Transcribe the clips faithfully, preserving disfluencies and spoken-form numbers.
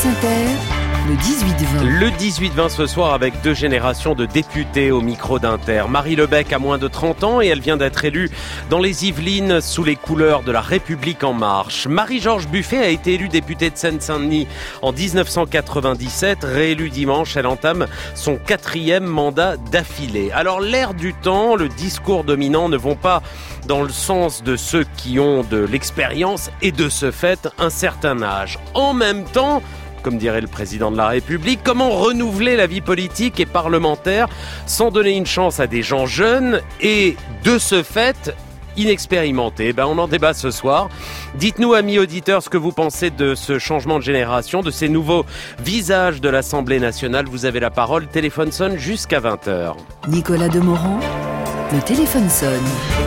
Inter, le dix-huit vingt. Le dix-huit vingt ce soir avec deux générations de députés au micro d'Inter. Marie Lebec a moins de trente ans et elle vient d'être élue dans les Yvelines sous les couleurs de la République en marche. Marie-Georges Buffet a été élue députée de Seine-Saint-Denis en dix-neuf cent quatre-vingt-dix-sept. Réélue dimanche, elle entame son quatrième mandat d'affilée. Alors l'air du temps, le discours dominant ne vont pas dans le sens de ceux qui ont de l'expérience et de ce fait un certain âge. En même temps, comme dirait le président de la République, comment renouveler la vie politique et parlementaire sans donner une chance à des gens jeunes et, de ce fait, inexpérimentés? Ben, on en débat ce soir. Dites-nous, amis auditeurs, ce que vous pensez de ce changement de génération, de ces nouveaux visages de l'Assemblée nationale. Vous avez la parole. Téléphone sonne jusqu'à vingt heures. Nicolas Demorand, le téléphone sonne.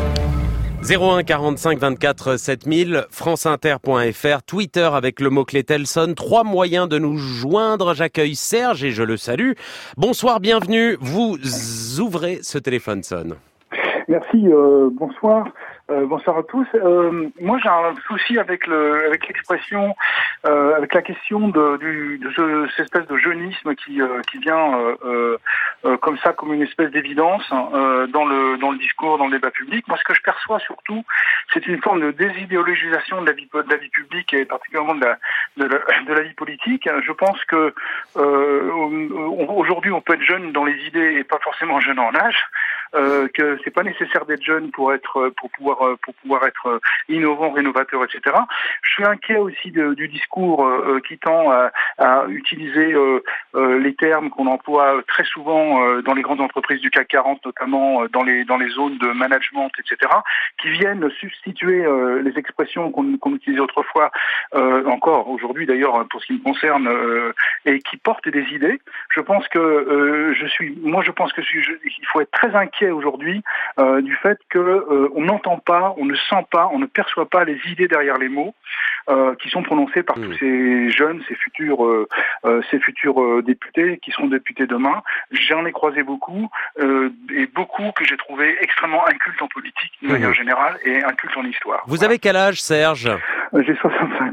zéro un quarante-cinq vingt-quatre sept mille, franceinter point f r, Twitter avec le mot-clé Telson. Trois moyens de nous joindre. J'accueille Serge et je le salue. Bonsoir, bienvenue. Vous ouvrez ce téléphone sonne. Merci, euh, bonsoir. Euh, bonsoir à tous. Euh, moi, j'ai un souci avec le, avec l'expression, euh, avec la question de, du, de ce, cette espèce de jeunisme qui, euh, qui vient euh, euh, comme ça, comme une espèce d'évidence euh, dans le, dans le discours, dans le débat public. Moi, ce que je perçois surtout, c'est une forme de désidéologisation de la vie, de la vie publique et particulièrement de la, de la, de la vie politique. Je pense que euh, aujourd'hui, on peut être jeune dans les idées et pas forcément jeune en âge. Euh, que c'est pas nécessaire d'être jeune pour être, pour pouvoir, pour pouvoir être innovant, rénovateur, et cetera. Je suis inquiet aussi de, du discours euh, qui tend à, à utiliser euh, euh, les termes qu'on emploie très souvent euh, dans les grandes entreprises du C A C quarante, notamment euh, dans les dans les zones de management, et cetera, qui viennent substituer euh, les expressions qu'on, qu'on utilisait autrefois, euh, encore aujourd'hui d'ailleurs pour ce qui me concerne, euh, et qui portent des idées. Je pense que euh, je suis, moi je pense que je, je, il faut être très inquiet aujourd'hui euh, du fait que euh, on n'entend pas, on ne sent pas, on ne perçoit pas les idées derrière les mots euh, qui sont prononcés par mmh. tous ces jeunes, ces futurs, euh, euh, ces futurs euh, députés qui seront députés demain. J'en ai croisé beaucoup euh, et beaucoup que j'ai trouvé extrêmement incultes en politique de manière mmh. générale et incultes en histoire. Vous voilà. avez quel âge, Serge? euh, J'ai soixante-cinq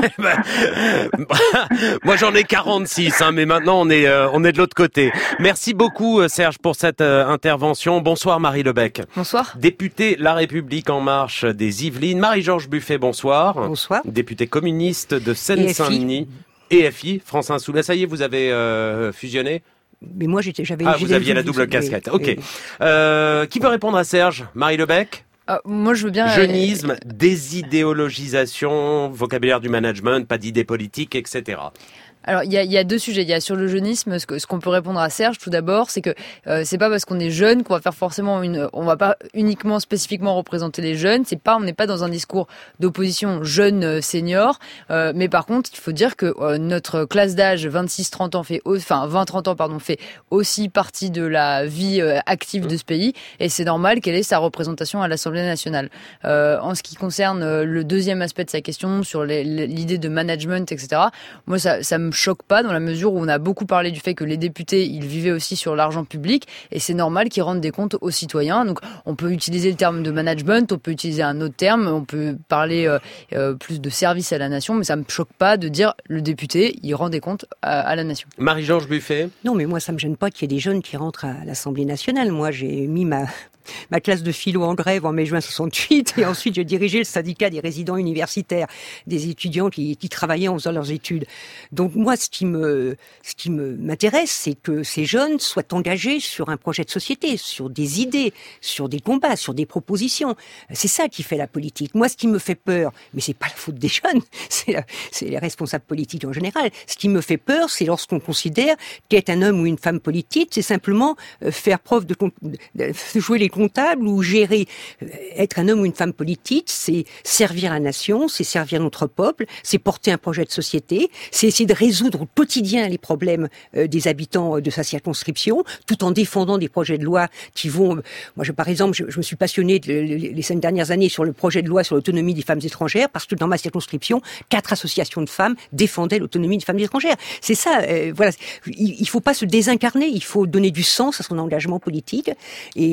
ans. Moi, j'en ai quarante-six, hein, mais maintenant on est euh, on est de l'autre côté. Merci beaucoup, Serge, pour cette euh, intervention. Bonsoir Marie Lebec. Bonsoir. Députée La République En Marche des Yvelines. Marie-Georges Buffet, bonsoir. Bonsoir. Députée communiste de Seine-Saint-Denis. E F I, France Insoumise. Ça y est, vous avez euh, fusionné? Mais moi, j'étais, j'avais... Ah, vous aviez la double casquette. Ok. Oui. Euh, qui veut répondre à Serge? Marie Lebec? Euh, moi, je veux bien... Jeunisme, désidéologisation, vocabulaire du management, pas d'idées politiques, et cetera. Alors, il y a, il y a deux sujets. Il y a sur le jeunisme, ce, que, ce qu'on peut répondre à Serge, tout d'abord, c'est que euh, c'est pas parce qu'on est jeune qu'on va faire forcément une... On va pas uniquement, spécifiquement représenter les jeunes. C'est pas, on n'est pas dans un discours d'opposition jeune-senior. Euh, mais par contre, il faut dire que euh, notre classe d'âge vingt-six trente ans fait... Enfin, vingt trente ans, pardon, fait aussi partie de la vie euh, active de ce pays. Et c'est normal qu'elle ait sa représentation à l'Assemblée nationale. Euh, en ce qui concerne euh, le deuxième aspect de sa question, sur les, l'idée de management, et cetera, moi, ça, ça me choque pas dans la mesure où on a beaucoup parlé du fait que les députés, ils vivaient aussi sur l'argent public et c'est normal qu'ils rendent des comptes aux citoyens. Donc on peut utiliser le terme de management, on peut utiliser un autre terme, on peut parler euh, euh, plus de service à la nation, mais ça me choque pas de dire le député, il rend des comptes à, à la nation. Marie-Georges Buffet? Non, mais moi ça me gêne pas qu'il y ait des jeunes qui rentrent à l'Assemblée nationale. Moi j'ai mis ma ma classe de philo en grève en mai-juin soixante-huit et ensuite j'ai dirigé le syndicat des résidents universitaires, des étudiants qui, qui travaillaient en faisant leurs études. Donc moi, ce qui me, ce qui me m'intéresse, c'est que ces jeunes soient engagés sur un projet de société, sur des idées, sur des combats, sur des propositions. C'est ça qui fait la politique. Moi, ce qui me fait peur, mais c'est pas la faute des jeunes, c'est, la, c'est les responsables politiques en général. Ce qui me fait peur, c'est lorsqu'on considère qu'être un homme ou une femme politique, c'est simplement faire preuve de, de jouer les comptable ou gérer. Être un homme ou une femme politique, c'est servir la nation, c'est servir notre peuple, c'est porter un projet de société, c'est essayer de résoudre au quotidien les problèmes euh, des habitants de sa circonscription, tout en défendant des projets de loi qui vont... Moi, je, par exemple, je, je me suis passionné de, les cinq dernières années sur le projet de loi sur l'autonomie des femmes étrangères, parce que dans ma circonscription, quatre associations de femmes défendaient l'autonomie des femmes étrangères. C'est ça, euh, voilà. Il, il faut pas se désincarner, il faut donner du sens à son engagement politique. Et mais,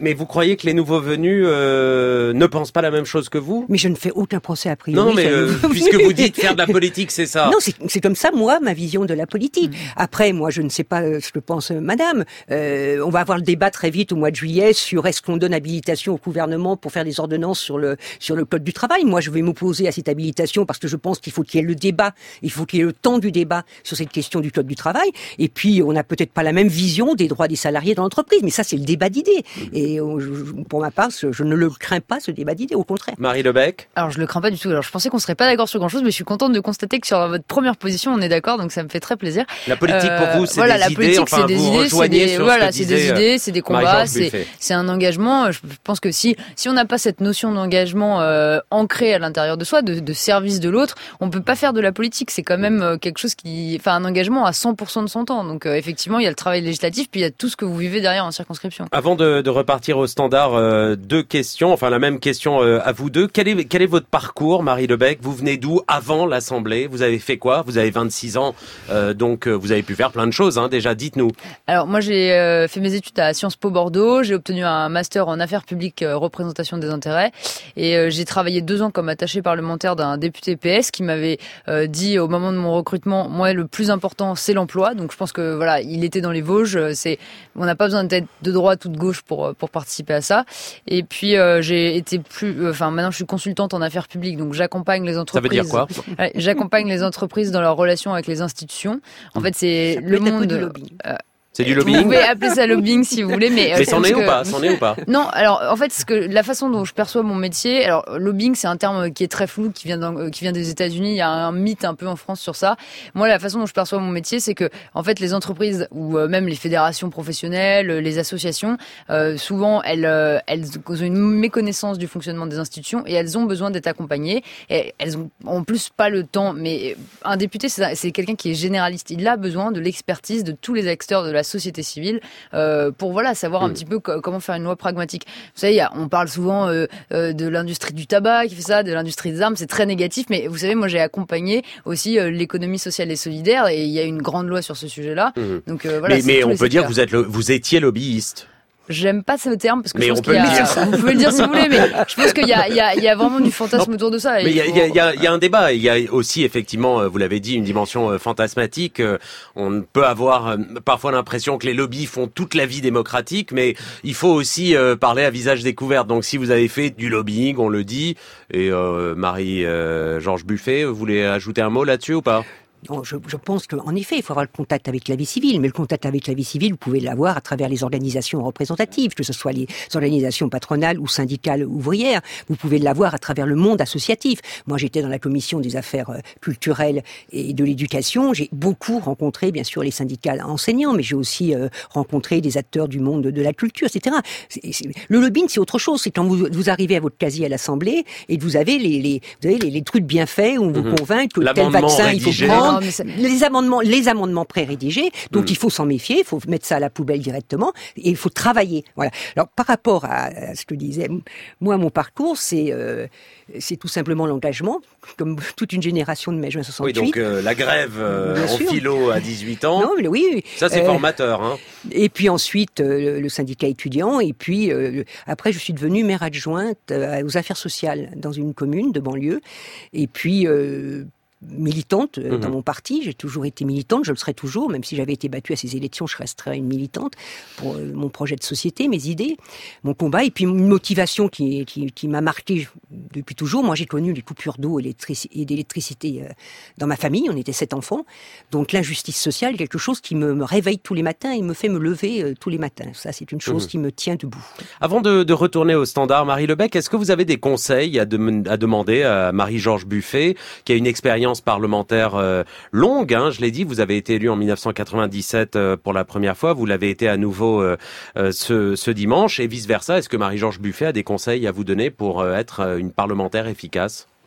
mais vous croyez que les nouveaux venus euh, ne pensent pas la même chose que vous? Mais je ne fais aucun procès a priori. Non, mais euh, puisque vous dites faire de la politique, c'est ça. Non, c'est, c'est comme ça, moi, ma vision de la politique. Mmh. Après, moi, je ne sais pas ce que pense madame. Euh, on va avoir le débat très vite au mois de juillet sur est-ce qu'on donne habilitation au gouvernement pour faire des ordonnances sur le sur le code du travail. Moi, je vais m'opposer à cette habilitation parce que je pense qu'il faut qu'il y ait le débat, il faut qu'il y ait le temps du débat sur cette question du code du travail. Et puis, on n'a peut-être pas la même vision des droits des salariés dans l'entreprise, mais ça, c'est le débat d'idées. Et pour ma part, je ne le crains pas, ce débat d'idées, au contraire. Marie Lebec? Alors, je le crains pas du tout. Alors, je pensais qu'on serait pas d'accord sur grand-chose, mais je suis contente de constater que sur votre première position, on est d'accord, donc ça me fait très plaisir. La politique, euh, pour vous, c'est voilà, des la idées, politique, enfin, c'est des vous idées, rejoignez c'est des, sur voilà, ce que c'est des disait, idées, c'est des combats, c'est, Buffet. c'est un engagement. Je pense que si, si on n'a pas cette notion d'engagement euh, ancrée à l'intérieur de soi, de, de service de l'autre, on peut pas faire de la politique. C'est quand même euh, quelque chose qui, enfin, un engagement à cent pour cent de son temps. Donc, euh, effectivement, il y a le travail législatif, puis il y a tout ce que vous vivez derrière en circonscription. Avant de, de repartir au standard, euh, deux questions, enfin la même question euh, à vous deux. Quel est, quel est votre parcours, Marie Lebec? Vous venez d'où avant l'Assemblée? Vous avez fait quoi? Vous avez vingt-six ans, euh, donc euh, vous avez pu faire plein de choses, hein, déjà, dites-nous. Alors, moi, j'ai euh, fait mes études à Sciences Po Bordeaux, j'ai obtenu un master en affaires publiques, euh, représentation des intérêts, et euh, j'ai travaillé deux ans comme attachée parlementaire d'un député P S qui m'avait euh, dit au moment de mon recrutement, moi, le plus important, c'est l'emploi. Donc, je pense que voilà, il était dans les Vosges. C'est, on n'a pas besoin d'être de droite ou de gauche pour pour participer à ça. Et puis, euh, j'ai été plus, enfin, euh, maintenant, je suis consultante en affaires publiques, donc j'accompagne les entreprises. Ça veut dire quoi? Ouais, j'accompagne les entreprises dans leurs relations avec les institutions. En fait, c'est le monde. Du lobbying. Euh, C'est du lobbying. Vous pouvez appeler ça lobbying si vous voulez, mais. Mais c'en est que... ou pas? C'en est ou pas? Non, alors en fait, ce que la façon dont je perçois mon métier, alors lobbying, c'est un terme qui est très flou, qui vient dans, qui vient des États-Unis. Il y a un mythe un peu en France sur ça. Moi, la façon dont je perçois mon métier, c'est que en fait, les entreprises ou euh, même les fédérations professionnelles, les associations, euh, souvent elles, euh, elles ont une méconnaissance du fonctionnement des institutions et elles ont besoin d'être accompagnées. Et elles ont en plus pas le temps. Mais un député, c'est, c'est quelqu'un qui est généraliste. Il a besoin de l'expertise de tous les acteurs de la société civile. Euh, pour voilà savoir un mmh. petit peu co- comment faire une loi pragmatique. Vous savez, y a, on parle souvent euh, euh, de l'industrie du tabac qui fait ça, de l'industrie des armes, c'est très négatif, mais vous savez, moi j'ai accompagné aussi euh, l'économie sociale et solidaire et il y a une grande loi sur ce sujet-là. Mmh. Donc euh, voilà. Mais, mais on peut dire que vous êtes le, vous étiez lobbyiste. J'aime pas ce terme parce que mais je pense qu'il y a, vous pouvez le dire si vous voulez, mais je pense qu'il y a, il y a, il y a vraiment du fantasme autour de ça. Mais il y a, il y a, il y a, il y a un débat. Il y a aussi effectivement, vous l'avez dit, une dimension fantasmatique. On peut avoir parfois l'impression que les lobbies font toute la vie démocratique, mais il faut aussi parler à visage découvert. Donc si vous avez fait du lobbying, on le dit, et euh, Marie-Georges euh, Buffet, vous voulez ajouter un mot là-dessus ou pas? Non, je, je pense qu'en effet, il faut avoir le contact avec la vie civile, mais le contact avec la vie civile, vous pouvez l'avoir à travers les organisations représentatives, que ce soit les organisations patronales ou syndicales ouvrières. Vous pouvez l'avoir à travers le monde associatif. Moi, j'étais dans la commission des affaires culturelles et de l'éducation. J'ai beaucoup rencontré, bien sûr, les syndicats enseignants, mais j'ai aussi euh, rencontré des acteurs du monde de la culture, et cetera. C'est, c'est, le lobbying, c'est autre chose. C'est quand vous, vous arrivez à votre casier à l'Assemblée et que vous avez les, les, vous avez les, les trucs bien faits où on vous mmh. convainc que tel vaccin, rédigé. Il faut prendre. Non, ça... les amendements, les amendements pré-rédigés, donc mmh. il faut s'en méfier, il faut mettre ça à la poubelle directement, et il faut travailler. Voilà. Alors par rapport à, à ce que disait moi, mon parcours, c'est euh, c'est tout simplement l'engagement, comme toute une génération de mai juin soixante-huit. Oui, donc euh, la grève euh, en philo à dix-huit ans. Non, mais oui, ça c'est euh, formateur. Hein. Et puis ensuite euh, le syndicat étudiant, et puis euh, après je suis devenue maire adjointe euh, aux affaires sociales dans une commune de banlieue, et puis euh, militante mmh. dans mon parti, j'ai toujours été militante, je le serai toujours, même si j'avais été battue à ces élections, je resterai une militante pour euh, mon projet de société, mes idées, mon combat, et puis une motivation qui, qui, qui m'a marquée depuis toujours. Moi, j'ai connu les coupures d'eau et d'électricité euh, dans ma famille, on était sept enfants, donc l'injustice sociale, quelque chose qui me, me réveille tous les matins et me fait me lever euh, tous les matins. Ça, c'est une chose mmh. qui me tient debout. Avant de, de retourner au standard, Marie Lebec, est-ce que vous avez des conseils à, de, à demander à Marie-Georges Buffet, qui a une expérience parlementaire euh, longue, hein, je l'ai dit, vous avez été élu en dix-neuf cent quatre-vingt-dix-sept euh, pour la première fois, vous l'avez été à nouveau euh, euh, ce, ce dimanche, et vice-versa. Est-ce que Marie-Georges Buffet a des conseils à vous donner pour euh, être euh, une parlementaire efficace ?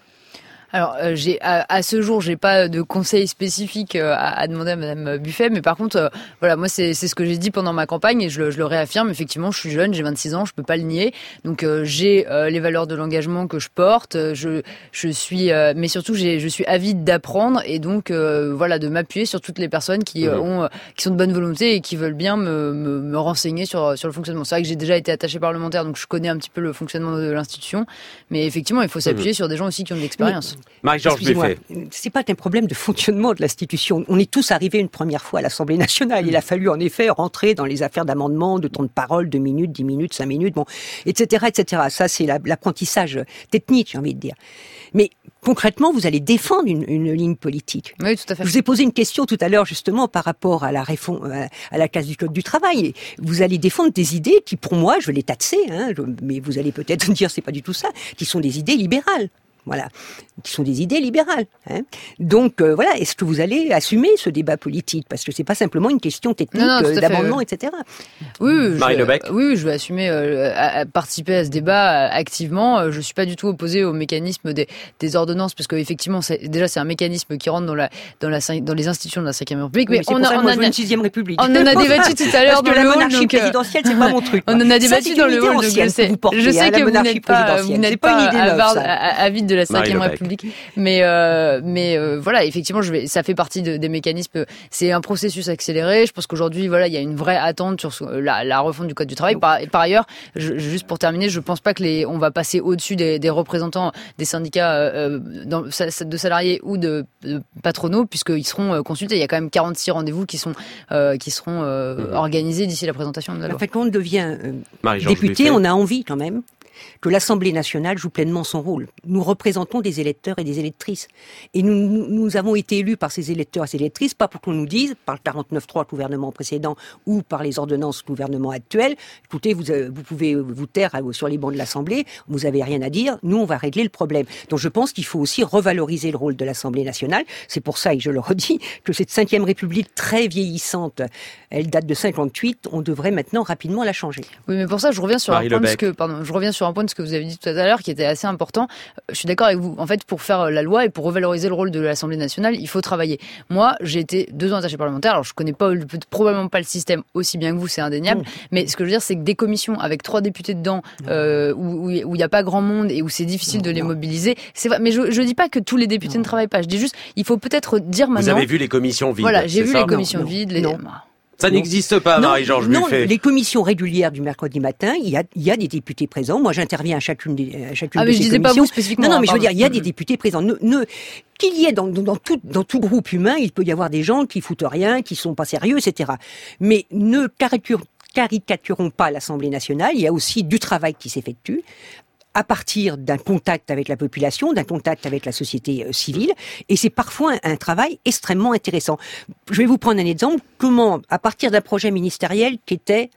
Alors, euh, j'ai à, à ce jour, j'ai pas de conseils spécifiques euh, à, à demander à Madame Buffet, mais par contre, euh, voilà, moi c'est c'est ce que j'ai dit pendant ma campagne et je le, je le réaffirme. Effectivement, je suis jeune, j'ai vingt-six ans, je peux pas le nier. Donc euh, j'ai euh, les valeurs de l'engagement que je porte. Je je suis, euh, mais surtout j'ai je suis avide d'apprendre et donc euh, voilà de m'appuyer sur toutes les personnes qui euh, ont euh, qui sont de bonne volonté et qui veulent bien me me, me renseigner sur sur le fonctionnement. C'est vrai que j'ai déjà été attachée parlementaire, donc je connais un petit peu le fonctionnement de l'institution, mais effectivement, il faut s'appuyer mmh. sur des gens aussi qui ont de l'expérience. Marie-Georges Buffet. C'est pas un problème de fonctionnement de l'institution. On est tous arrivés une première fois à l'Assemblée nationale. Il a fallu en effet rentrer dans les affaires d'amendement, de temps de parole, deux minutes, dix minutes, cinq minutes, bon, et cetera, et cetera. Ça, c'est la, l'apprentissage technique, j'ai envie de dire. Mais concrètement, vous allez défendre une, une ligne politique. Oui, tout à fait. Je vous ai posé une question tout à l'heure justement par rapport à la réforme, à la case du code du travail. Vous allez défendre des idées qui, pour moi, je les taxer, hein, mais vous allez peut-être me dire c'est pas du tout ça, qui sont des idées libérales. Voilà, qui sont des idées libérales. Hein. Donc euh, voilà, est-ce que vous allez assumer ce débat politique ? Parce que c'est pas simplement une question technique non, non, euh, d'amendement, fait, oui. et cetera. Oui, oui, Marie je, Lebec. Oui, je vais assumer euh, à, à participer à ce débat euh, activement. Je suis pas du tout opposée au mécanisme des, des ordonnances, parce qu'effectivement, c'est, déjà c'est un mécanisme qui rentre dans la dans la dans les institutions de la cinquième République. Oui, mais, mais on, a, on a une sixième République. On en a débattu tout à l'heure dans le hall. Parce que la monarchie donc, présidentielle, c'est pas mon truc. On en a débattu dans le hall. Donc je sais, portée, je sais hein, que vous n'êtes pas, vous n'êtes pas, pas avide de la cinquième République. Mais euh, mais euh, voilà, effectivement, je vais, ça fait partie de, des mécanismes. C'est un processus accéléré. Je pense qu'aujourd'hui, voilà, il y a une vraie attente sur la, la refonte du code du travail. Par, par ailleurs, je, juste pour terminer, je pense pas que les, on va passer au-dessus des, des représentants des syndicats euh, dans, de salariés ou de, de patronaux, puisqu'ils seront consultés. Il y a quand même quarante-six rendez-vous qui sont euh, qui seront euh, mmh. organisés d'ici la présentation de la loi. En fait, quand on devient euh, député, on a envie quand même que l'Assemblée nationale joue pleinement son rôle. Nous représentons des électeurs et des électrices. Et nous, nous, nous avons été élus par ces électeurs et ces électrices, pas pour qu'on nous dise, par le quarante-neuf trois gouvernement précédent ou par les ordonnances gouvernement actuel, écoutez, vous, vous pouvez vous taire sur les bancs de l'Assemblée, vous avez rien à dire, nous on va régler le problème. Donc je pense qu'il faut aussi revaloriser le rôle de l'Assemblée nationale. C'est pour ça, et je le redis, que cette cinquième République très vieillissante, elle date de cinquante-huit, on devrait maintenant rapidement la changer. Oui, mais pour ça, je reviens sur Marie un point de ce Lebec. que, pardon, je reviens sur un point de ce que vous avez dit tout à l'heure qui était assez important. Je suis d'accord avec vous. En fait, pour faire la loi et pour revaloriser le rôle de l'Assemblée nationale, il faut travailler. Moi, j'ai été deux ans attaché parlementaire. Alors, je connais pas, probablement pas le système aussi bien que vous, c'est indéniable. Mmh. Mais ce que je veux dire, c'est que des commissions avec trois députés dedans, euh, où il n'y a pas grand monde et où c'est difficile non, de les non. mobiliser, c'est vrai. Mais je, je dis pas que tous les députés non. ne travaillent pas. Je dis juste, il faut peut-être dire maintenant. Vous avez vu les commissions vides. Voilà, j'ai vu ça les commissions non, vides. Non, les... non. Ça non. n'existe pas, Marie-Georges Buffet. Non, les commissions régulières du mercredi matin, il y a, il y a des députés présents. Moi, j'interviens à chacune des, à chacune ah, de mais ces je disais commissions. Pas vous spécifiquement. Non, non, mais pardon. je veux dire, il y a des députés présents. Ne, ne, qu'il y ait dans, dans, tout, dans tout groupe humain, il peut y avoir des gens qui foutent rien, qui sont pas sérieux, et cetera. Mais ne caricaturons, caricaturons pas l'Assemblée nationale. Il y a aussi du travail qui s'effectue à partir d'un contact avec la population, d'un contact avec la société euh, civile, et c'est parfois un, un travail extrêmement intéressant. Je vais vous prendre un exemple. Comment, à partir d'un projet ministériel qui était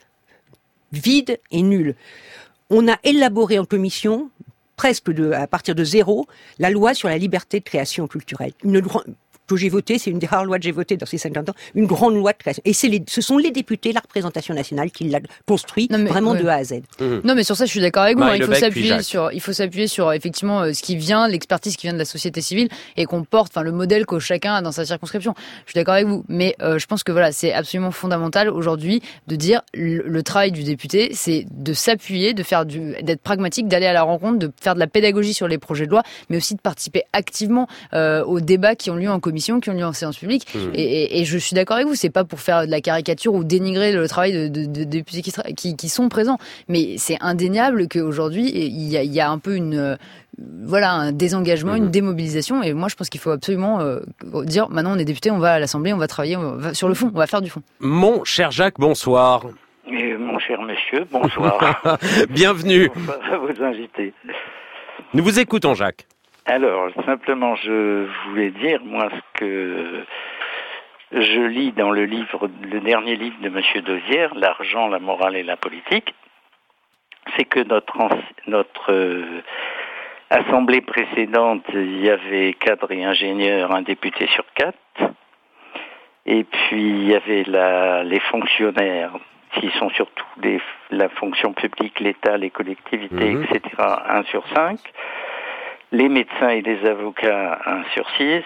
vide et nul, on a élaboré en commission, presque de, à partir de zéro, la loi sur la liberté de création culturelle. Une grande que j'ai voté, c'est une des rares lois que j'ai votées dans ces cinquante ans, une grande loi de création. Et c'est les, ce sont les députés, la représentation nationale, qui l'a construit non mais, vraiment ouais. de A à Z. Mmh. Non, mais sur ça, je suis d'accord avec vous. Hein, il faut s'appuyer sur, il faut s'appuyer sur effectivement euh, ce qui vient, l'expertise qui vient de la société civile et qu'on porte, enfin le modèle que chacun a dans sa circonscription. Je suis d'accord avec vous, mais euh, je pense que voilà, c'est absolument fondamental aujourd'hui de dire le, le travail du député, c'est de s'appuyer, de faire du, d'être pragmatique, d'aller à la rencontre, de faire de la pédagogie sur les projets de loi, mais aussi de participer activement euh, aux débats qui ont lieu en commission, qui ont lieu en séance publique. Mmh. Et, et, et je suis d'accord avec vous, c'est pas pour faire de la caricature ou dénigrer le travail de, de, de députés qui, qui, qui sont présents, mais c'est indéniable qu'aujourd'hui il y a, il y a un peu une euh, voilà un désengagement, mmh. une démobilisation. Et moi, je pense qu'il faut absolument euh, dire maintenant on est député, on va à l'Assemblée, on va travailler on va, sur le fond, on va faire du fond. Mon cher Jacques, bonsoir. Et mon cher monsieur, bonsoir. Bienvenue. Bonsoir à vos invités. Nous vous écoutons, Jacques. Alors, simplement, je voulais dire, moi, ce que je lis dans le livre, le dernier livre de Monsieur Dosière, L'argent, la morale et la politique, c'est que notre, notre euh, assemblée précédente, il y avait cadre et ingénieur, un député sur quatre, et puis il y avait la, les fonctionnaires, qui sont surtout les, la fonction publique, l'État, les collectivités, mmh. et cetera, un sur cinq. les médecins et les avocats un sur six,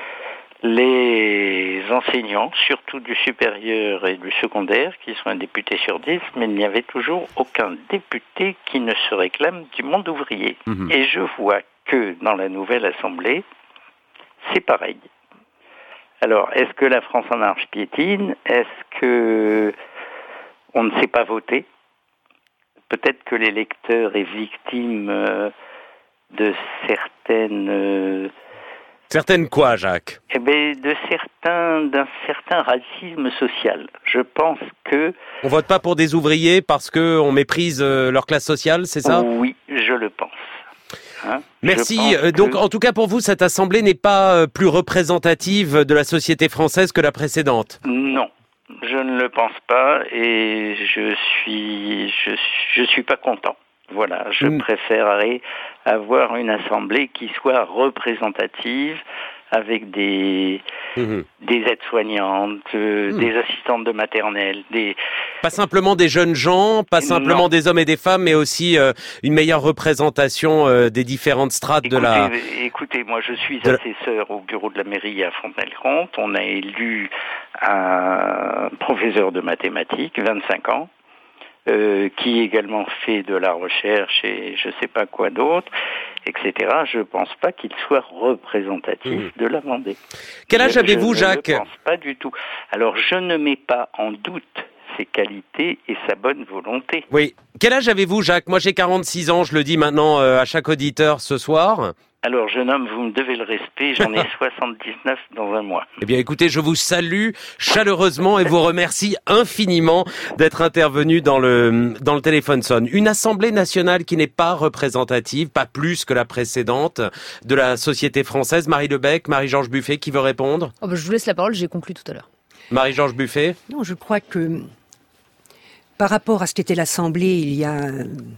les enseignants, surtout du supérieur et du secondaire, qui sont un député sur dix, mais il n'y avait toujours aucun député qui ne se réclame du monde ouvrier. Mmh. Et je vois que dans la nouvelle Assemblée, c'est pareil. Alors, est-ce que la France en marche piétine ? Est-ce que on ne sait pas voter ? Peut-être que l'électeur est victime euh, de certaines... Euh, Certaines quoi, Jacques ? Eh bien, de certains, d'un certain racisme social. Je pense que... On vote pas pour des ouvriers parce qu'on méprise euh, leur classe sociale, c'est ça ? Oui, je le pense. Hein, Merci. Euh, donc, que... en tout cas, pour vous, cette assemblée n'est pas euh, plus représentative de la société française que la précédente ? Non, je ne le pense pas et je suis, je, je suis pas content. Voilà, je mmh. préférerais avoir une assemblée qui soit représentative, avec des mmh. des aides-soignantes, euh, mmh. des assistantes de maternelle, des... Pas simplement des jeunes gens, pas simplement non. des hommes et des femmes, mais aussi euh, une meilleure représentation euh, des différentes strates écoutez, de la... Écoutez, moi je suis assesseur au bureau de la mairie à Fontenay-le-Comte. On a élu un professeur de mathématiques, vingt-cinq ans, Euh, qui également fait de la recherche et je sais pas quoi d'autre, et cetera. Je pense pas qu'il soit représentatif mmh. de la Vendée. Quel âge je, avez-vous, je Jacques ? Je ne pense pas du tout. Alors, je ne mets pas en doute ses qualités et sa bonne volonté. Oui. Quel âge avez-vous, Jacques ? Moi, j'ai quarante-six ans, je le dis maintenant euh, à chaque auditeur ce soir. Alors, jeune homme, vous me devez le respect, j'en ai soixante-dix-neuf dans un mois. Eh bien, écoutez, je vous salue chaleureusement et vous remercie infiniment d'être intervenu dans le, dans le téléphone sonne. Une assemblée nationale qui n'est pas représentative, pas plus que la précédente, de la société française. Marie Lebec, Marie-Georges Buffet, qui veut répondre ? Oh ben, je vous laisse la parole, j'ai conclu tout à l'heure. Marie-Georges Buffet ? Non, je crois que par rapport à ce qu'était l'Assemblée il y a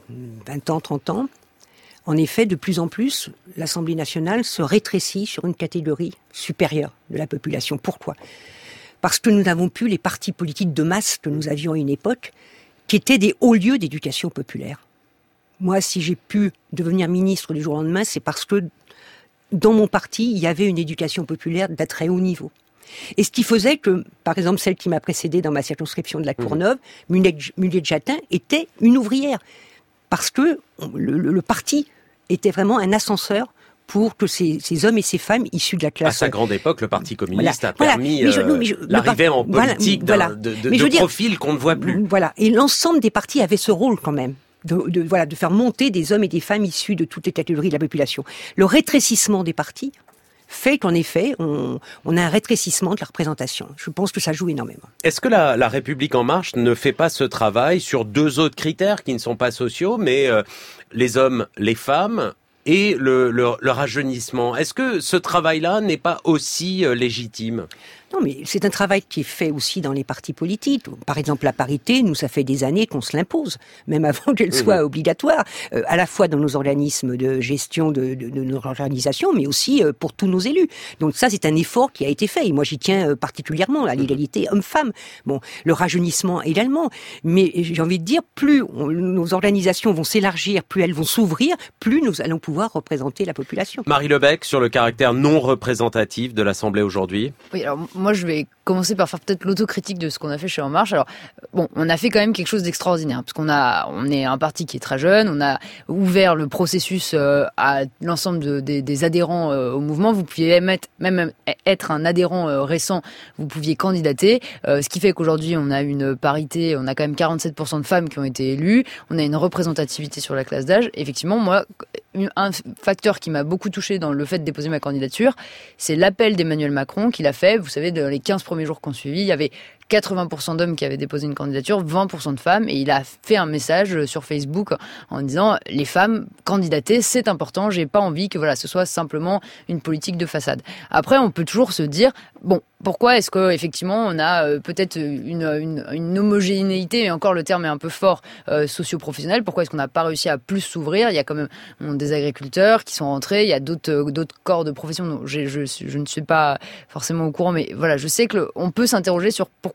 vingt ans, trente ans, en effet, de plus en plus, l'Assemblée nationale se rétrécit sur une catégorie supérieure de la population. Pourquoi ? Parce que nous n'avons plus les partis politiques de masse que nous avions à une époque, qui étaient des hauts lieux d'éducation populaire. Moi, si j'ai pu devenir ministre du jour au lendemain, c'est parce que dans mon parti, il y avait une éducation populaire d'un très haut niveau. Et ce qui faisait que, par exemple, celle qui m'a précédée dans ma circonscription de la Courneuve, mmh. Mulliez-de-Jatin, était une ouvrière. Parce que le, le, le parti était vraiment un ascenseur pour que ces, ces hommes et ces femmes issus de la classe... À sa grande époque, le Parti communiste voilà, a permis voilà. Je, non, je, euh, l'arrivée en politique voilà, d'un, de, de, de de dire, profils qu'on ne voit plus. Voilà, et l'ensemble des partis avaient ce rôle quand même. De, de, voilà, de faire monter des hommes et des femmes issus de toutes les catégories de la population. Le rétrécissement des partis fait qu'en effet, on, on a un rétrécissement de la représentation. Je pense que ça joue énormément. Est-ce que la, la République En Marche ne fait pas ce travail sur deux autres critères qui ne sont pas sociaux, mais euh, les hommes, les femmes et le, le, le rajeunissement ? Est-ce que ce travail-là n'est pas aussi euh, légitime ? Non, mais c'est un travail qui est fait aussi dans les partis politiques. Par exemple, la parité, nous, ça fait des années qu'on se l'impose, même avant qu'elle soit mmh. obligatoire, euh, à la fois dans nos organismes de gestion de, de, de nos organisations, mais aussi euh, pour tous nos élus. Donc ça, c'est un effort qui a été fait. Et moi, j'y tiens euh, particulièrement, à l'égalité homme-femme. Bon, le rajeunissement également. Mais j'ai envie de dire, plus on, nos organisations vont s'élargir, plus elles vont s'ouvrir, plus nous allons pouvoir représenter la population. Marie Lebec, sur le caractère non représentatif de l'Assemblée aujourd'hui. Oui, alors moi, je vais commencer par faire peut-être l'autocritique de ce qu'on a fait chez En Marche. Alors, bon, on a fait quand même quelque chose d'extraordinaire, parce qu'on a, on est un parti qui est très jeune, on a ouvert le processus euh, à l'ensemble de, des, des adhérents euh, au mouvement. Vous pouviez même être, même être un adhérent euh, récent, vous pouviez candidater, euh, ce qui fait qu'aujourd'hui, on a une parité, on a quand même quarante-sept pour cent de femmes qui ont été élues, on a une représentativité sur la classe d'âge. Effectivement, moi, un facteur qui m'a beaucoup touché dans le fait de déposer ma candidature, c'est l'appel d'Emmanuel Macron qu'il a fait. Vous savez, dans les quinze premiers jours qu'on suivi, il y avait quatre-vingts pour cent d'hommes qui avaient déposé une candidature, vingt pour cent de femmes, et il a fait un message sur Facebook en disant les femmes candidater, c'est important, j'ai pas envie que voilà, ce soit simplement une politique de façade. Après, on peut toujours se dire bon, pourquoi est-ce que effectivement on a euh, peut-être une, une, une homogénéité, et encore le terme est un peu fort, euh, socio-professionnel, pourquoi est-ce qu'on n'a pas réussi à plus s'ouvrir? Il y a quand même bon, des agriculteurs qui sont rentrés, il y a d'autres, euh, d'autres corps de profession dont je, je, je ne suis pas forcément au courant, mais voilà, je sais que le, on peut s'interroger sur pourquoi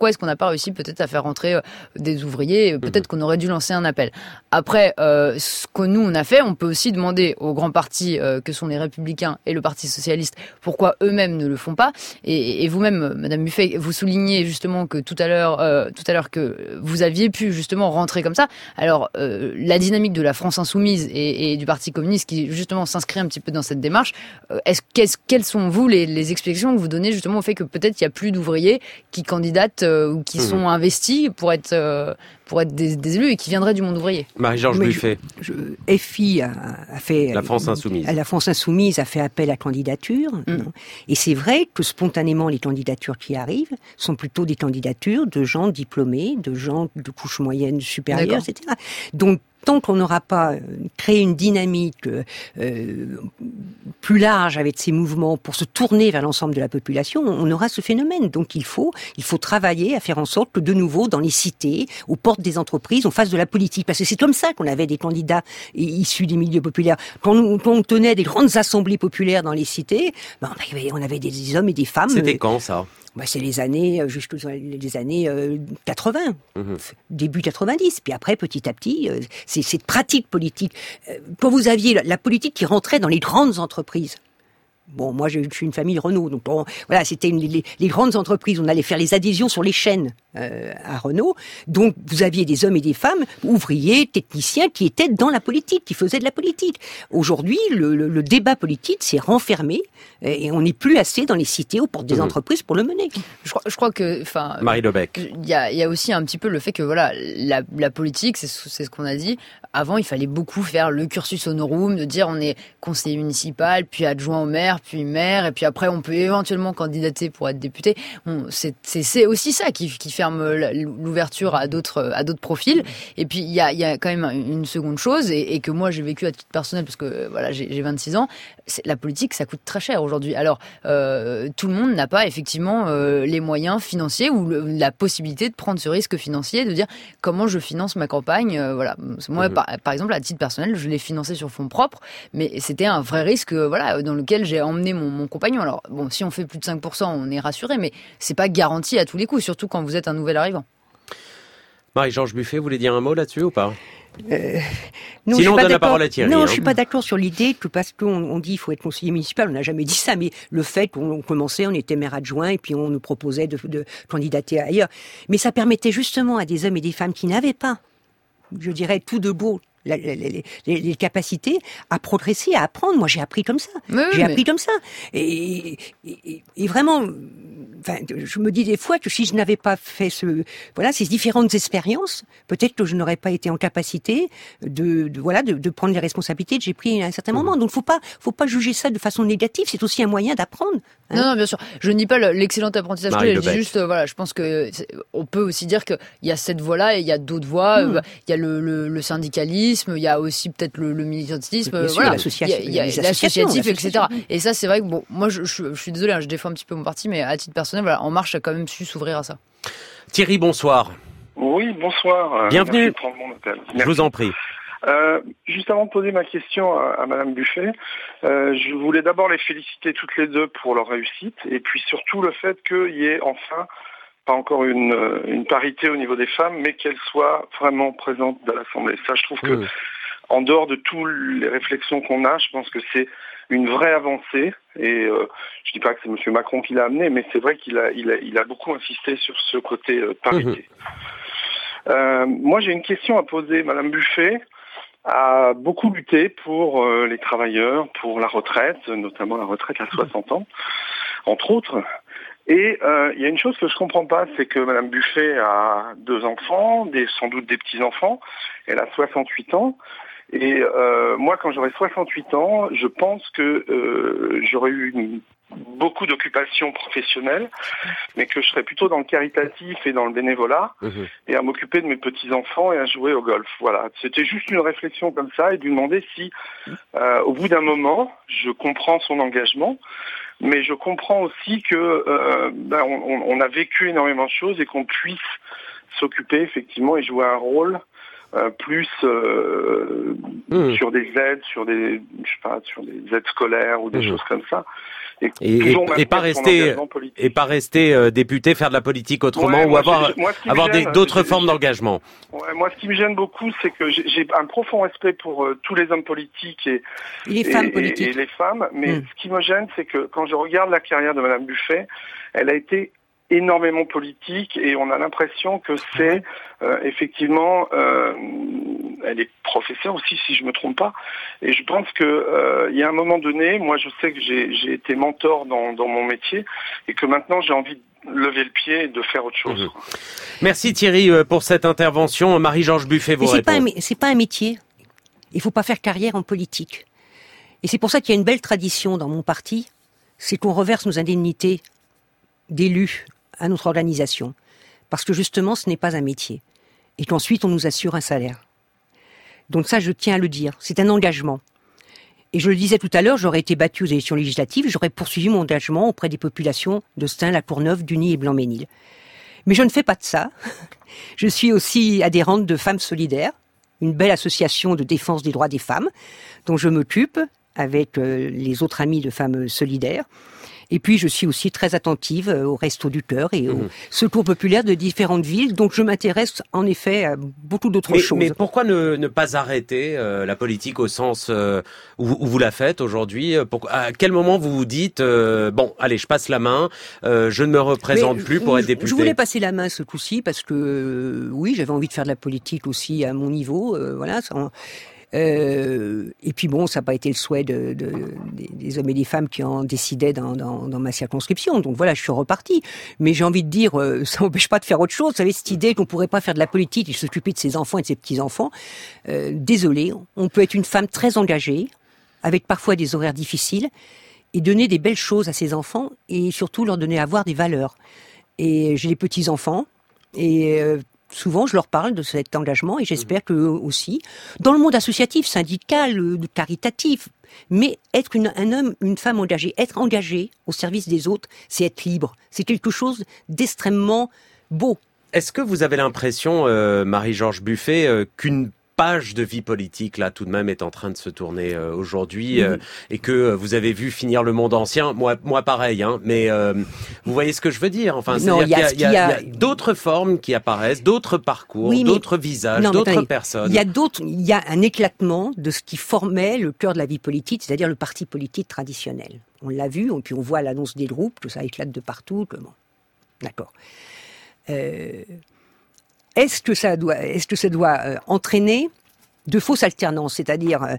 pourquoi est-ce qu'on n'a pas réussi peut-être à faire rentrer euh, des ouvriers ? Peut-être mmh. qu'on aurait dû lancer un appel. Après, euh, ce que nous on a fait, on peut aussi demander aux grands partis euh, que sont les Républicains et le Parti socialiste pourquoi eux-mêmes ne le font pas. Et, et vous-même, Madame Buffet, vous soulignez justement que tout à l'heure, euh, tout à l'heure que vous aviez pu justement rentrer comme ça. Alors euh, la dynamique de la France insoumise et, et du Parti communiste qui justement s'inscrit un petit peu dans cette démarche. Euh, est-ce, qu'est-ce, quelles sont vous les, les explications que vous donnez justement au fait que peut-être il y a plus d'ouvriers qui candidatent euh, ou qui mmh. sont investis pour être euh, pour être des, des élus et qui viendraient du monde ouvrier. Marie-Georges Buffet. Je, je, F I a, a fait... La France Insoumise. La France Insoumise a fait appel à candidature. Mmh. Et c'est vrai que spontanément, les candidatures qui arrivent sont plutôt des candidatures de gens diplômés, de gens de couche moyenne supérieure, D'accord. et cetera. Donc, tant qu'on n'aura pas créé une dynamique euh, plus large avec ces mouvements pour se tourner vers l'ensemble de la population, on aura ce phénomène. Donc il faut, il faut travailler à faire en sorte que de nouveau, dans les cités, aux portes des entreprises, on fasse de la politique. Parce que c'est comme ça qu'on avait des candidats issus des milieux populaires. Quand, nous, quand on tenait des grandes assemblées populaires dans les cités, ben, on avait des hommes et des femmes. C'était quand ça ? Bah, c'est les années, juste les années euh, quatre-vingts, mmh. début quatre-vingt-dix. Puis après, petit à petit, euh, c'est cette pratique politique. Euh, quand vous aviez la, la politique qui rentrait dans les grandes entreprises. Bon, moi, je, je suis une famille Renault, donc bon, voilà, c'était une, les, les grandes entreprises. On allait faire les adhésions sur les chaînes euh, à Renault. Donc, vous aviez des hommes et des femmes, ouvriers, techniciens, qui étaient dans la politique, qui faisaient de la politique. Aujourd'hui, le, le, le débat politique s'est renfermé et on n'est plus assez dans les cités aux portes des mmh. entreprises pour le mener. Je crois, je crois que, enfin, Marie Lebec. Il y a, il y a aussi un petit peu le fait que voilà, la, la politique, c'est, c'est ce qu'on a dit. Avant, il fallait beaucoup faire le cursus honorum, de dire on est conseiller municipal, puis adjoint au maire, puis maire, et puis après on peut éventuellement candidater pour être député. Bon, c'est, c'est, c'est aussi ça qui, qui ferme l'ouverture à d'autres, à d'autres profils. Et puis il y a, il y a quand même une seconde chose, et, et que moi j'ai vécu à titre personnel, parce que voilà, j'ai, j'ai vingt-six ans. C'est, la politique, ça coûte très cher aujourd'hui. Alors euh, tout le monde n'a pas effectivement euh, les moyens financiers ou le, la possibilité de prendre ce risque financier, de dire comment je finance ma campagne. Euh, voilà, moi mmh. par, par exemple à titre personnel, je l'ai financé sur fonds propres, mais c'était un vrai risque, euh, voilà, dans lequel j'ai emmené mon, mon compagnon. Alors bon, si on fait plus de cinq pour cent, on est rassuré, mais c'est pas garanti à tous les coups, surtout quand vous êtes un nouvel arrivant. Marie-Georges Buffet, vous voulez dire un mot là-dessus ou pas ? Euh, non, Sinon, on donne la parole à Thierry. Non, hein. je suis pas d'accord sur l'idée que parce qu'on on dit qu'il faut être conseiller municipal, on n'a jamais dit ça, mais le fait qu'on commençait, on était maire adjoint et puis on nous proposait de, de candidater ailleurs. Mais ça permettait justement à des hommes et des femmes qui n'avaient pas, je dirais, tout de beau, La, les, les, les capacités à progresser, à apprendre. Moi, j'ai appris comme ça. Oui, j'ai mais... appris comme ça. Et, et, et vraiment, enfin, je me dis des fois que si je n'avais pas fait ce, voilà, ces différentes expériences, peut-être que je n'aurais pas été en capacité de, de voilà, de, de prendre les responsabilités que j'ai prises à un certain mmh. moment. Donc, faut pas, faut pas juger ça de façon négative. C'est aussi un moyen d'apprendre. Hein. Non, non, bien sûr. Je ne dis pas l'excellent apprentissage. Je dis juste, euh, voilà, je pense que on peut aussi dire que il y a cette voie-là et il y a d'autres voies. Mmh. Il y a le, le, le syndicalisme. Il y a aussi peut-être le, le militantisme, euh, voilà. L'association, il y a, il y a l'associatif, et cetera. Et ça, c'est vrai que bon, moi, je, je, je suis désolé, hein, je défends un petit peu mon parti, mais à titre personnel, voilà, En Marche a quand même su s'ouvrir à ça. Thierry, bonsoir. Oui, bonsoir. Bienvenue. Merci de prendre mon appel. Merci. Je vous en prie. Euh, juste avant de poser ma question à, à Madame Buffet, euh, je voulais d'abord les féliciter toutes les deux pour leur réussite, et puis surtout le fait qu'il y ait enfin pas encore une, une parité au niveau des femmes, mais qu'elles soient vraiment présentes dans l'Assemblée. Ça, je trouve que, mmh. en dehors de toutes les réflexions qu'on a, je pense que c'est une vraie avancée. Et euh, je dis pas que c'est M. Macron qui l'a amené, mais c'est vrai qu'il a, il a, il a beaucoup insisté sur ce côté euh, parité. Mmh. Euh, moi, j'ai une question à poser. Madame Buffet a beaucoup lutté pour euh, les travailleurs, pour la retraite, notamment la retraite à soixante ans, entre autres. Et il euh, y a une chose que je comprends pas, c'est que Madame Buffet a deux enfants, des, sans doute des petits-enfants. Elle a soixante-huit ans. Et euh, moi, quand j'aurai soixante-huit ans, je pense que euh, j'aurai eu une, beaucoup d'occupations professionnelles, mais que je serai plutôt dans le caritatif et dans le bénévolat, mmh. et à m'occuper de mes petits-enfants et à jouer au golf. Voilà. C'était juste une réflexion comme ça, et de lui demander si, euh, au bout d'un moment, je comprends son engagement, mais je comprends aussi que euh, ben, on, on a vécu énormément de choses et qu'on puisse s'occuper effectivement et jouer un rôle euh, plus euh, mmh. sur des aides, sur des, je sais pas, sur des aides scolaires ou des mmh. choses comme ça. Et, et, et, et pas rester et pas rester euh, député, faire de la politique autrement, ouais, ou moi, avoir moi, avoir gêne, des, d'autres j'ai, formes j'ai, d'engagement. Ouais, moi, ce qui me gêne beaucoup, c'est que j'ai, j'ai un profond respect pour euh, tous les hommes politiques et, et les femmes et, politiques. Et, et les femmes, mais mmh. ce qui me gêne, c'est que quand je regarde la carrière de Madame Buffet, elle a été énormément politique et on a l'impression que c'est euh, effectivement, euh, elle est professeure aussi si je me trompe pas, et je pense que euh, il y a un moment donné, moi je sais que j'ai, j'ai été mentor dans, dans mon métier et que maintenant j'ai envie de lever le pied et de faire autre chose. Mmh. Merci Thierry pour cette intervention. Marie-Georges Buffet vous et répond. C'est pas un, c'est pas un métier. Il faut pas faire carrière en politique. Et c'est pour ça qu'il y a une belle tradition dans mon parti, c'est qu'on reverse nos indemnités d'élus à notre organisation, parce que justement ce n'est pas un métier, et qu'ensuite on nous assure un salaire. Donc ça je tiens à le dire, c'est un engagement. Et je le disais tout à l'heure, j'aurais été battue aux élections législatives, j'aurais poursuivi mon engagement auprès des populations de Stein, La Courneuve, Duny et Blanc-Ménil. Mais je ne fais pas de ça. Je suis aussi adhérente de Femmes Solidaires, une belle association de défense des droits des femmes, dont je m'occupe avec les autres amis de Femmes Solidaires. Et puis, je suis aussi très attentive aux Restos du Cœur et aux mmh. secours populaires de différentes villes. Donc, je m'intéresse en effet à beaucoup d'autres mais, choses. Mais pourquoi ne, ne pas arrêter euh, la politique au sens euh, où, où vous la faites aujourd'hui? Pour, À quel moment vous vous dites euh, bon, allez, je passe la main, euh, je ne me représente mais, plus pour être député? Je voulais passer la main ce coup-ci parce que euh, oui, j'avais envie de faire de la politique aussi à mon niveau. Euh, voilà. Ça, Euh, et puis bon, ça n'a pas été le souhait de, de, des, des hommes et des femmes qui en décidaient dans, dans, dans ma circonscription. Donc voilà, je suis reparti. Mais j'ai envie de dire, euh, ça n'empêche pas de faire autre chose. Vous savez, cette idée qu'on ne pourrait pas faire de la politique et s'occuper de ses enfants et de ses petits-enfants. Euh, désolé, on peut être une femme très engagée, avec parfois des horaires difficiles, et donner des belles choses à ses enfants, et surtout leur donner à voir des valeurs. Et j'ai des petits-enfants, et... Euh, souvent, je leur parle de cet engagement et j'espère qu'eux aussi, dans le monde associatif, syndical, caritatif, mais être une, un homme, une femme engagée, être engagé au service des autres, c'est être libre. C'est quelque chose d'extrêmement beau. Est-ce que vous avez l'impression, euh, Marie-Georges Buffet, euh, qu'une page de vie politique, là, tout de même, est en train de se tourner euh, aujourd'hui, euh, oui. et que euh, vous avez vu finir le monde ancien? Moi, moi pareil, hein, mais euh, vous voyez ce que je veux dire? Enfin, c'est-à-dire qu'il y a, il y a, il y a d'autres formes qui apparaissent, d'autres parcours, oui, d'autres visages, non, d'autres attendez, personnes. Il y a d'autres, il y a un éclatement de ce qui formait le cœur de la vie politique, c'est-à-dire le parti politique traditionnel. On l'a vu, et puis on voit l'annonce des groupes, que ça éclate de partout, que bon. D'accord. Euh... Est-ce que ça doit, est-ce que ça doit euh, entraîner de fausses alternances? C'est-à-dire, euh,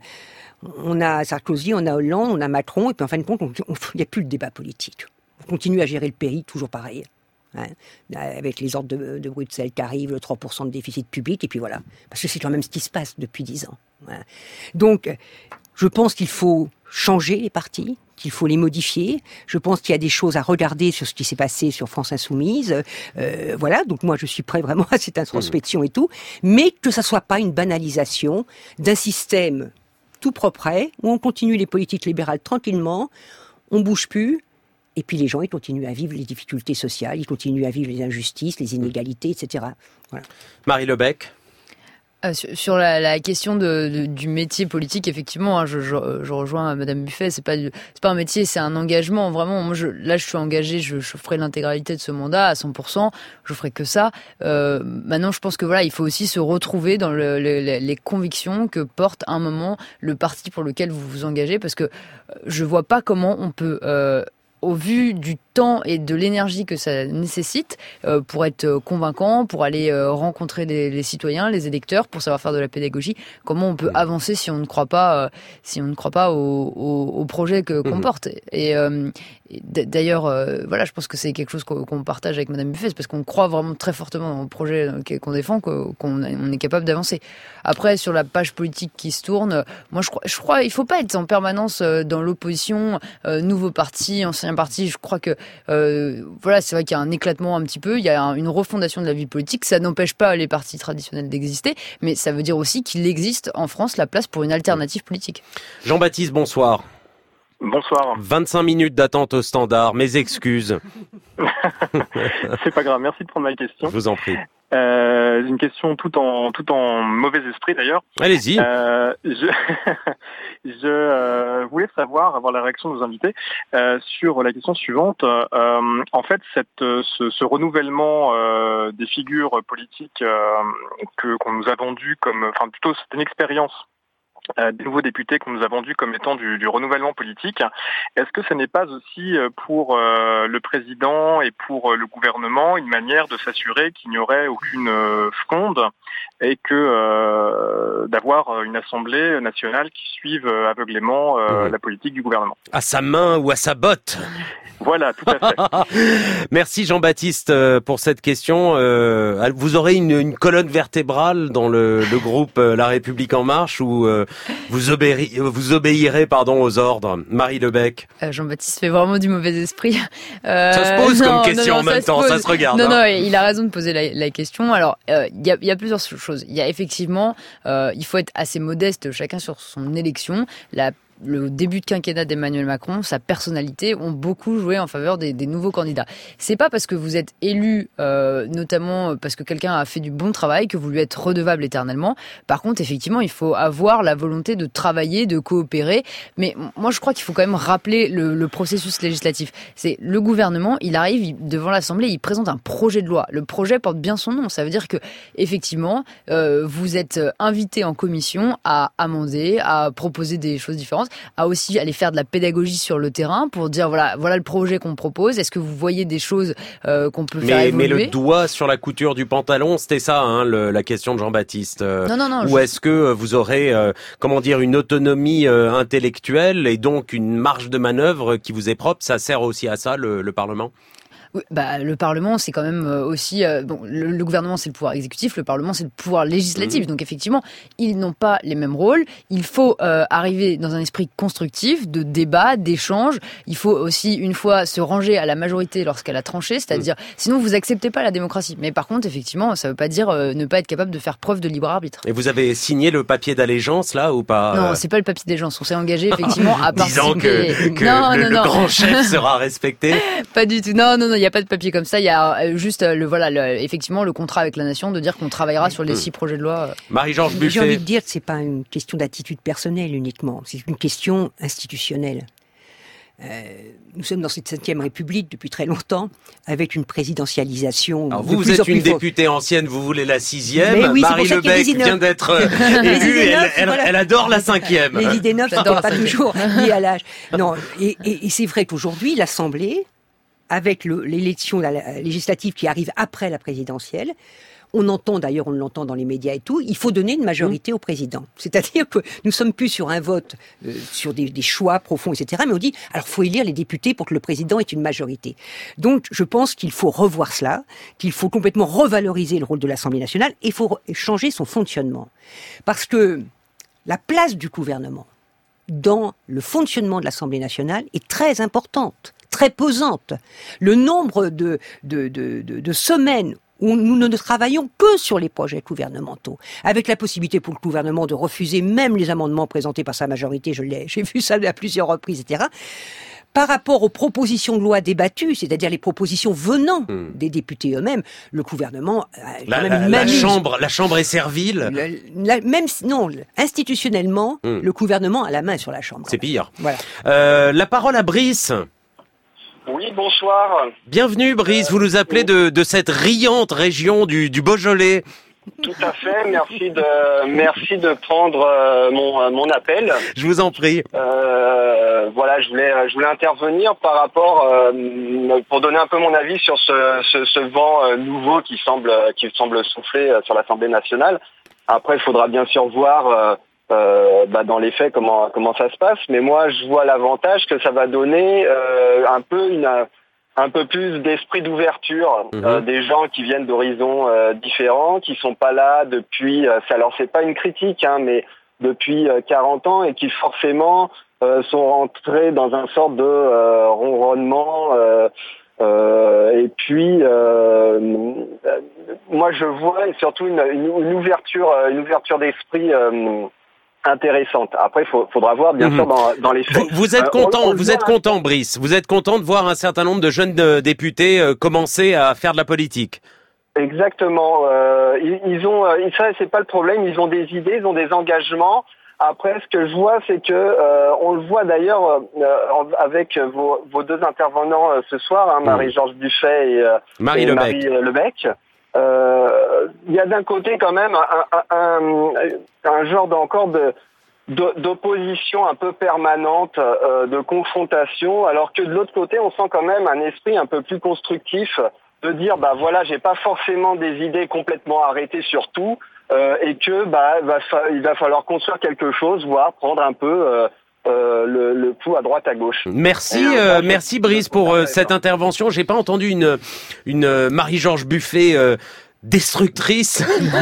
on a Sarkozy, on a Hollande, on a Macron, et puis en fin de compte, il n'y a plus de débat politique. On continue à gérer le pays, toujours pareil. Hein, avec les ordres de, de Bruxelles qui arrivent, le trois pour cent de déficit public, et puis voilà. Parce que c'est quand même ce qui se passe depuis dix ans. Hein. Donc, je pense qu'il faut changer les partis, qu'il faut les modifier. Je pense qu'il y a des choses à regarder sur ce qui s'est passé sur France Insoumise. Euh, voilà, donc moi je suis prêt vraiment à cette introspection et tout, mais que ça soit pas une banalisation d'un système tout propre où on continue les politiques libérales tranquillement, on bouge plus, et puis les gens ils continuent à vivre les difficultés sociales, ils continuent à vivre les injustices, les inégalités, et cetera. Voilà. Marie Lebec. Euh, sur la, la question de, de, du métier politique, effectivement, hein, je, je, je rejoins Madame Buffet. C'est pas, du, c'est pas un métier, c'est un engagement. Vraiment, moi, je, là, je suis engagée. Je, je ferai l'intégralité de ce mandat à cent pour cent. Je ferai que ça. Euh, maintenant, je pense que voilà, il faut aussi se retrouver dans le, le, les convictions que porte à un moment le parti pour lequel vous vous engagez, parce que je vois pas comment on peut. Euh, au vu du temps et de l'énergie que ça nécessite euh, pour être convaincant, pour aller euh, rencontrer les, les citoyens, les électeurs, pour savoir faire de la pédagogie, comment on peut avancer si on ne croit pas, euh, si on ne croit pas au, au, au projet que, qu'on mmh. porte. Et, euh, et d'ailleurs, euh, voilà, je pense que c'est quelque chose qu'on, qu'on partage avec Madame Buffet, parce qu'on croit vraiment très fortement au projet qu'on défend, qu'on on est capable d'avancer. Après, sur la page politique qui se tourne, moi je crois, je crois, il faut pas être en permanence dans l'opposition, euh, nouveau parti, ancien parti. Je crois que Euh, voilà, c'est vrai qu'il y a un éclatement un petit peu, il y a un, une refondation de la vie politique. Ça n'empêche pas les partis traditionnels d'exister, mais ça veut dire aussi qu'il existe en France la place pour une alternative politique. Jean-Baptiste, bonsoir. Bonsoir. vingt-cinq minutes d'attente au standard, mes excuses. C'est pas grave, merci de prendre ma question. Je vous en prie. Euh, une question tout en tout en mauvais esprit d'ailleurs. Allez-y. Euh, je je euh, voulais savoir, avoir la réaction de nos invités euh, sur la question suivante. Euh, en fait, cette ce, ce renouvellement euh, des figures politiques euh, que qu'on nous a vendu comme, enfin plutôt c'est une expérience. Euh, des nouveaux députés qu'on nous a vendus comme étant du, du renouvellement politique. Est-ce que ce n'est pas aussi pour euh, le président et pour le gouvernement une manière de s'assurer qu'il n'y aurait aucune euh, fronde et que euh, d'avoir une assemblée nationale qui suive aveuglément euh, mmh. la politique du gouvernement? À sa main ou à sa botte? Voilà, tout à fait. Merci Jean-Baptiste pour cette question. Euh, vous aurez une, une colonne vertébrale dans le, le groupe La République En Marche où euh, vous, obéirez, vous obéirez pardon, aux ordres. Marie Lebec. Euh, Jean-Baptiste fait vraiment du mauvais esprit. Euh, ça se pose non, comme question non, non, en même temps, ça se regarde. Non, hein. non, il a raison de poser la, la question. Alors, il euh, y, a, y a plusieurs choses. Il y a effectivement, euh, il faut être assez modeste, chacun sur son élection. La Le début de quinquennat d'Emmanuel Macron, sa personnalité ont beaucoup joué en faveur des, des nouveaux candidats. C'est pas parce que vous êtes élu, euh, notamment parce que quelqu'un a fait du bon travail, que vous lui êtes redevable éternellement. Par contre, effectivement, il faut avoir la volonté de travailler, de coopérer. Mais moi, je crois qu'il faut quand même rappeler le, le processus législatif. C'est le gouvernement, il arrive il, devant l'Assemblée, il présente un projet de loi. Le projet porte bien son nom. Ça veut dire que, effectivement, euh, vous êtes invité en commission à amender, à proposer des choses différentes, à aussi aller faire de la pédagogie sur le terrain pour dire voilà voilà le projet qu'on propose. Est-ce que vous voyez des choses euh, qu'on peut mais, faire évoluer? Mais le doigt sur la couture du pantalon, c'était ça, hein, le, la question de Jean-Baptiste. Euh, non, non, non. Ou je... est-ce que vous aurez, euh, comment dire, une autonomie euh, intellectuelle et donc une marge de manœuvre qui vous est propre? Ça sert aussi à ça, le, le Parlement? Oui, bah, le Parlement, c'est quand même aussi... Euh, bon, le, le gouvernement, c'est le pouvoir exécutif, le Parlement, c'est le pouvoir législatif. Mmh. Donc, effectivement, ils n'ont pas les mêmes rôles. Il faut euh, arriver dans un esprit constructif, de débat, d'échange. Il faut aussi, une fois, se ranger à la majorité lorsqu'elle a tranché, c'est-à-dire... Mmh. Sinon, vous acceptez pas la démocratie. Mais par contre, effectivement, ça veut pas dire euh, ne pas être capable de faire preuve de libre arbitre. Et vous avez signé le papier d'allégeance, là, ou pas? Non, c'est pas le papier d'allégeance. On s'est engagé, effectivement, à participer... Disant que, que non, le, non, le non. grand chef sera respecté. Pas du tout. Non, non, non, il n'y a pas de papier comme ça. Il y a juste, le, voilà, le, effectivement, le contrat avec la nation de dire qu'on travaillera sur les six projets de loi. Marie-Georges Buffet. J'ai envie de dire que c'est pas une question d'attitude personnelle uniquement. C'est une question institutionnelle. Euh, nous sommes dans cette septième République depuis très longtemps, avec une présidentialisation. Alors vous, vous êtes une députée ancienne, vous voulez la sixième. Oui, Marie Lebec vient d'être élue, elle, elle, voilà. elle adore la cinquième. Les idées neuves, ça ne pas toujours liées à l'âge. Non, et, et, et c'est vrai qu'aujourd'hui, l'Assemblée, avec le, l'élection législative qui arrive après la présidentielle, on entend, d'ailleurs, on l'entend dans les médias et tout, il faut donner une majorité au président. C'est-à-dire que nous sommes plus sur un vote, euh, sur des, des choix profonds, et cetera. Mais on dit, alors, faut élire les députés pour que le président ait une majorité. Donc, je pense qu'il faut revoir cela, qu'il faut complètement revaloriser le rôle de l'Assemblée nationale, et il faut changer son fonctionnement. Parce que la place du gouvernement dans le fonctionnement de l'Assemblée nationale est très importante, très pesante. Le nombre de, de, de, de, de semaines où nous ne travaillons que sur les projets gouvernementaux, avec la possibilité pour le gouvernement de refuser même les amendements présentés par sa majorité, je l'ai, j'ai vu ça à plusieurs reprises, et cetera, par rapport aux propositions de loi débattues, c'est-à-dire les propositions venant mmh. des députés eux-mêmes, le gouvernement a la, quand même la, une la chambre, la chambre est servile. La, la, même non, institutionnellement, mmh. le gouvernement a la main sur la chambre. C'est pire. Voilà. Euh, la parole à Brice. Oui, bonsoir. Bienvenue Brice, vous nous appelez de, de cette riante région du, du Beaujolais. Tout à fait, merci de merci de prendre euh, mon mon appel. Je vous en prie. Euh, voilà, je voulais je voulais intervenir par rapport euh, pour donner un peu mon avis sur ce ce, ce vent euh, nouveau qui semble qui semble souffler euh, sur l'Assemblée nationale. Après, il faudra bien sûr voir euh, euh, bah, dans les faits comment comment ça se passe. Mais moi, je vois l'avantage que ça va donner euh, un peu une un peu plus d'esprit d'ouverture, mmh. euh, des gens qui viennent d'horizons euh, différents, qui sont pas là depuis, euh, alors c'est pas une critique, hein, mais depuis euh, quarante ans et qui forcément euh, sont rentrés dans un sorte de euh, ronronnement. Euh, euh, et puis, euh, moi je vois surtout une, une, une ouverture, une ouverture d'esprit. Euh, intéressante. Après, il faudra voir, bien mmh. sûr, dans, dans les faits. Vous, vous êtes content, euh, on, on vous êtes content, Brice. Vous êtes content de voir un certain nombre de jeunes euh, députés euh, commencer à faire de la politique. Exactement. Euh, ils, ils ont, ça c'est pas le problème. Ils ont des idées, ils ont des engagements. Après, ce que je vois, c'est que euh, on le voit d'ailleurs euh, avec vos, vos deux intervenants euh, ce soir, hein, Marie-Georges Buffet et, euh, Marie et Lebec. Marie Lebec. Euh, il y a d'un côté quand même un, un, un, un genre d'encore de d'opposition un peu permanente, euh, de confrontation, alors que de l'autre côté, on sent quand même un esprit un peu plus constructif de dire, bah voilà, j'ai pas forcément des idées complètement arrêtées sur tout, euh, et que bah va fa- il va falloir construire quelque chose, voire prendre un peu euh, euh, le, le pouls à droite à gauche. Merci, Et, euh, euh, merci Brice pour euh, cette intervention. J'ai pas entendu une une euh, Marie-Georges Buffet euh, destructrice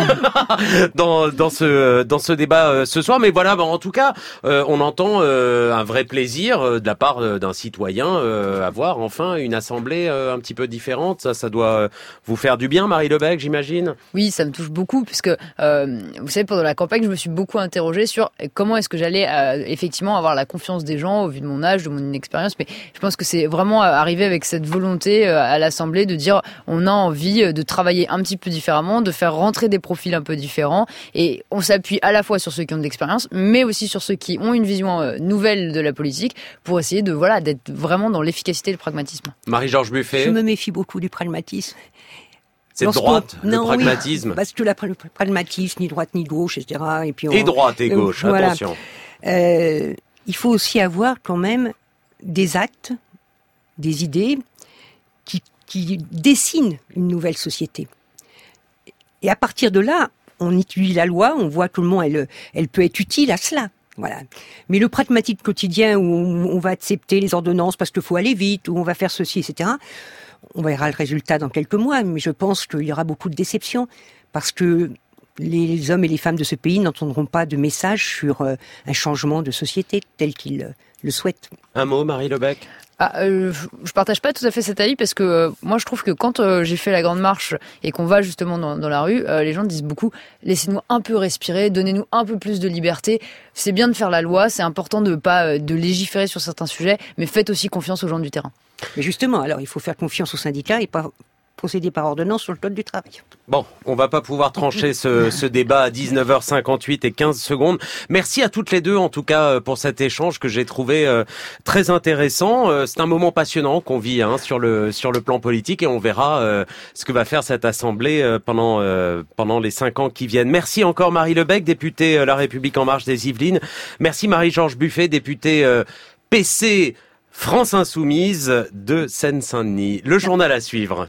dans dans ce dans ce débat euh, ce soir, mais voilà, bah, en tout cas euh, on entend euh, un vrai plaisir euh, de la part euh, d'un citoyen euh, à voir enfin une assemblée euh, un petit peu différente. Ça ça doit euh, vous faire du bien, Marie Lebec, j'imagine. Oui, ça me touche beaucoup puisque euh, vous savez, pendant la campagne je me suis beaucoup interrogée sur comment est-ce que j'allais euh, effectivement avoir la confiance des gens au vu de mon âge, de mon inexpérience, mais je pense que c'est vraiment arrivé avec cette volonté euh, à l'Assemblée de dire on a envie de travailler un petit peu différemment, de faire rentrer des profils un peu différents, et on s'appuie à la fois sur ceux qui ont de l'expérience, mais aussi sur ceux qui ont une vision euh, nouvelle de la politique, pour essayer de voilà d'être vraiment dans l'efficacité et le pragmatisme. Marie-Georges Buffet. Je me méfie beaucoup du pragmatisme. C'est Lorsqu'on- droite, le non, pragmatisme. Oui, parce que la, le pragmatisme, ni droite ni gauche, et cetera. Et, puis on, Et droite et gauche, euh, voilà. attention. Euh, il faut aussi avoir quand même des actes, des idées qui, qui dessinent une nouvelle société. Et à partir de là, on étudie la loi, on voit comment elle, elle peut être utile à cela. Voilà. Mais le pragmatique quotidien où on, on va accepter les ordonnances parce qu'il faut aller vite, où on va faire ceci, et cetera, on verra le résultat dans quelques mois, mais je pense qu'il y aura beaucoup de déceptions parce que les hommes et les femmes de ce pays n'entendront pas de message sur euh, un changement de société tel qu'ils euh, le souhaitent. Un mot, Marie Lebec. Ah, euh, je partage pas tout à fait cet avis parce que euh, moi je trouve que quand euh, j'ai fait la grande marche et qu'on va justement dans, dans la rue, euh, les gens disent beaucoup laissez-nous un peu respirer, donnez-nous un peu plus de liberté. C'est bien de faire la loi, c'est important de pas euh, de légiférer sur certains sujets, mais faites aussi confiance aux gens du terrain. Mais justement, alors il faut faire confiance aux syndicats et pas procéder par ordonnance sur le code du travail. Bon, on va pas pouvoir trancher ce, ce débat à dix-neuf heures cinquante-huit et quinze secondes. Merci à toutes les deux, en tout cas, pour cet échange que j'ai trouvé euh, très intéressant. Euh, c'est un moment passionnant qu'on vit hein, sur le sur le plan politique et on verra euh, ce que va faire cette assemblée euh, pendant euh, pendant les cinq ans qui viennent. Merci encore Marie Lebec, députée euh, La République En Marche des Yvelines. Merci Marie-Georges Buffet, députée euh, P C France Insoumise de Seine-Saint-Denis. Le journal à suivre.